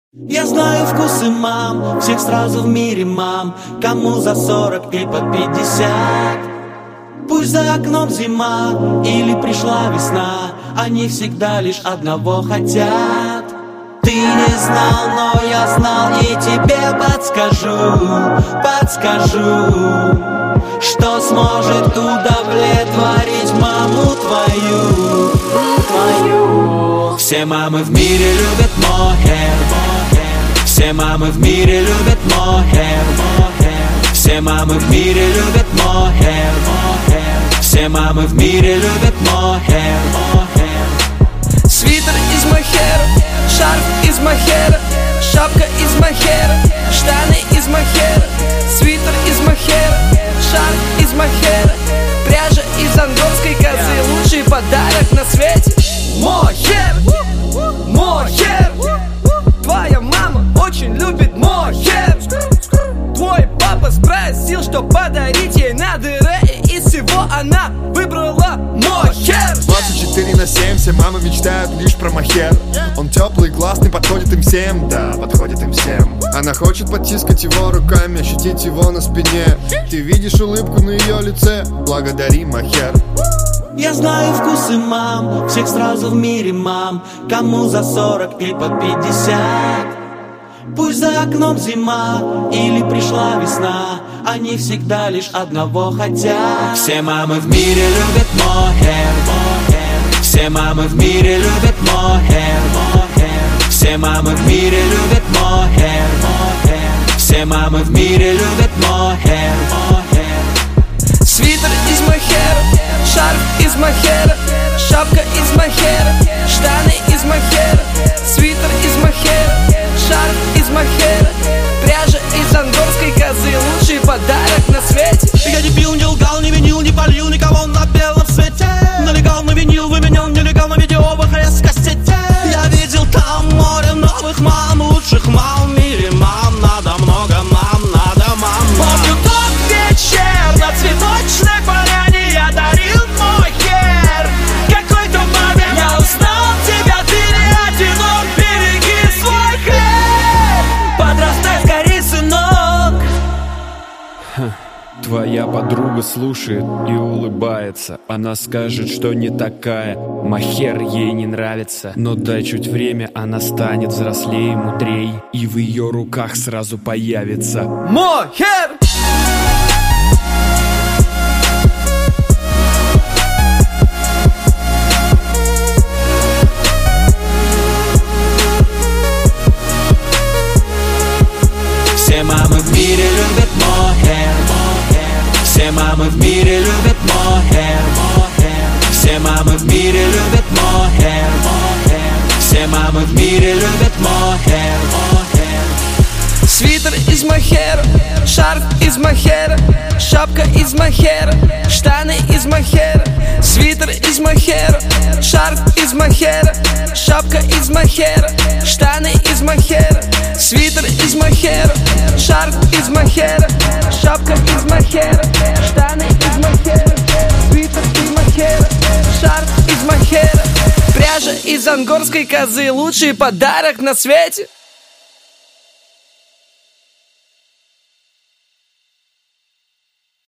Я знаю вкусы мам, всех сразу в мире мам, кому за 40 и под 50. Пусть за окном зима или пришла весна, они всегда лишь одного хотят. Ты не знал, но я знал и тебе подскажу, что сможет удовлетворить маму твою. Все мамы в мире любят мохер, все мамы в мире любят мохер, все мамы в мире любят мохер, все мамы в мире любят мохер. Свитер из мохера, шарф из мохера, шапка из мохера, штаны из мохера, свитер из мохера, шарф из мохера, пряжа из ангорской козы, лучший подарок на свете. Мохер, мохер, твоя мама очень любит мохер. Твой папа спросил, что подарить ей на дыре, и из всего она выбрала мохер. 24/7 все мамы мечтают лишь про мохер. Он теплый, классный, подходит им всем. Да, подходит им всем. Она хочет потискать его руками, ощутить его на спине. Ты видишь улыбку на ее лице, благодари мохер. Я знаю вкусы мам, всех сразу в мире мам, кому за 40 и под 50. Пусть за окном зима или пришла весна, они всегда лишь одного хотят. Все мамы в мире любят мохер, все мамы в мире любят мохер, все мамы в мире любят мохер, все мамы в мире любят мохер. Свитер из мохера, шарф из мохера, шапка из мохера, штаны из мохера, свитер из мохера, шарф из мохера, пряжа из ангорской козы, лучший подарок на свете. Я не пил, не лгал, не винил, не палил никого на белом свете. Налегал на винил, выменял нелегал на видео в ХС-кассете. Я видел там море новых мам, лучших мам в мире мам. Надо много мам, надо мам. Помню тот вечер на цветочной поляне, я дарил мохер какой-то маме. Я узнал тебя, ты не одинок, береги свой хлеб, подрастай скорей, сынок. Твоя подруга слушает и улыбается. Она скажет, что не такая, мохер ей не нравится. Но дай чуть время, она станет взрослее, мудрей, и в ее руках сразу появится мохер. Все мамы в мире любят мохер, все мамы в мире любят мохер, все мамы в мире любят мохер, все мамы в мире любят мохер. Свитер из мохера, шарф из мохера, шапка из мохера, штаны из мохера, свитер из мохера, шарф из мохера, шапка из мохера, штаны из мохера, свитер из мохера, шарф из мохера, шапка из мохера, штаны из мохера, свитер из мохера, шарф из мохера, пряжа из ангорской козы, лучший подарок на свете.